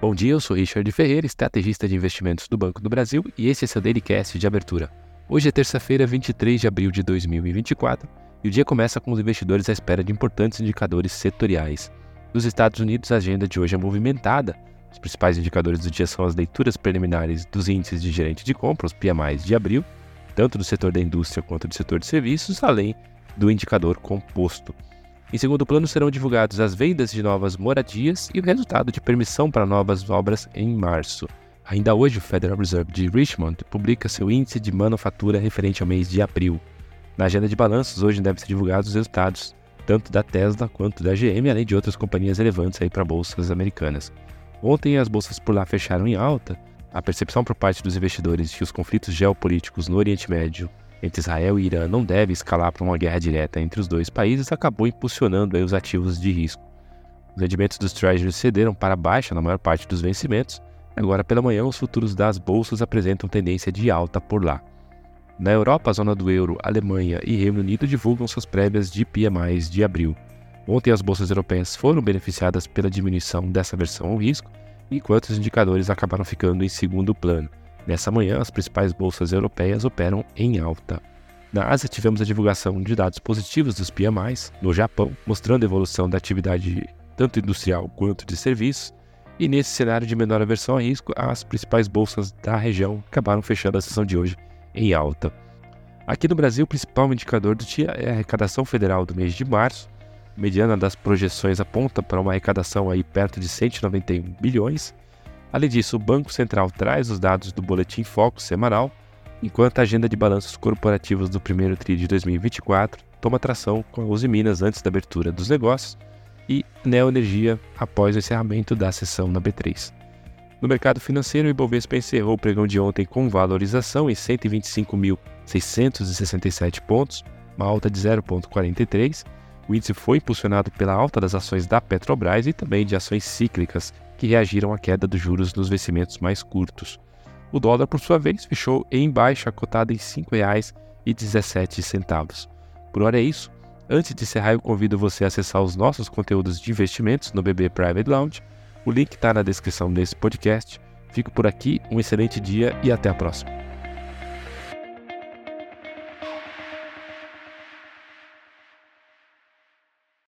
Bom dia, eu sou Richard Ferreira, estrategista de investimentos do Banco do Brasil e esse é seu Dailycast de abertura. Hoje é terça-feira, 23 de abril de 2024 e o dia começa com os investidores à espera de importantes indicadores setoriais. Nos Estados Unidos, a agenda de hoje é movimentada. Os principais indicadores do dia são as leituras preliminares dos índices de gerente de compra, os PMIs de abril, tanto do setor da indústria quanto do setor de serviços, além do indicador composto. Em segundo plano, serão divulgados as vendas de novas moradias e o resultado de permissão para novas obras em março. Ainda hoje, o Federal Reserve de Richmond publica seu índice de manufatura referente ao mês de abril. Na agenda de balanços, hoje devem ser divulgados os resultados tanto da Tesla quanto da GM, além de outras companhias relevantes para bolsas americanas. Ontem, as bolsas por lá fecharam em alta. A percepção por parte dos investidores de que os conflitos geopolíticos no Oriente Médio entre Israel e Irã não deve escalar para uma guerra direta entre os dois países acabou impulsionando os ativos de risco. Os rendimentos dos Treasuries cederam para baixa na maior parte dos vencimentos. Agora pela manhã, os futuros das bolsas apresentam tendência de alta por lá. Na Europa, a zona do euro, Alemanha e Reino Unido divulgam suas prévias de PMIs de abril. Ontem, as bolsas europeias foram beneficiadas pela diminuição dessa aversão ao risco, enquanto os indicadores acabaram ficando em segundo plano. Nessa manhã, as principais bolsas europeias operam em alta. Na Ásia, tivemos a divulgação de dados positivos dos PMIs no Japão, mostrando a evolução da atividade tanto industrial quanto de serviços. E nesse cenário de menor aversão a risco, as principais bolsas da região acabaram fechando a sessão de hoje em alta. Aqui no Brasil, o principal indicador do dia é a arrecadação federal do mês de março. A mediana das projeções aponta para uma arrecadação aí perto de 191 bilhões. Além disso, o Banco Central traz os dados do Boletim Focus semanal, enquanto a agenda de balanços corporativos do primeiro TRI de 2024 toma tração com a Usiminas antes da abertura dos negócios e Neoenergia após o encerramento da sessão na B3. No mercado financeiro, o Ibovespa encerrou o pregão de ontem com valorização em 125.667 pontos, uma alta de 0,43. O índice foi impulsionado pela alta das ações da Petrobras e também de ações cíclicas, que reagiram à queda dos juros nos vencimentos mais curtos. O dólar, por sua vez, fechou em baixa, cotado em R$ 5,17. Por hora é isso. Antes de encerrar, eu convido você a acessar os nossos conteúdos de investimentos no BB Private Lounge. O link está na descrição desse podcast. Fico por aqui, um excelente dia e até a próxima.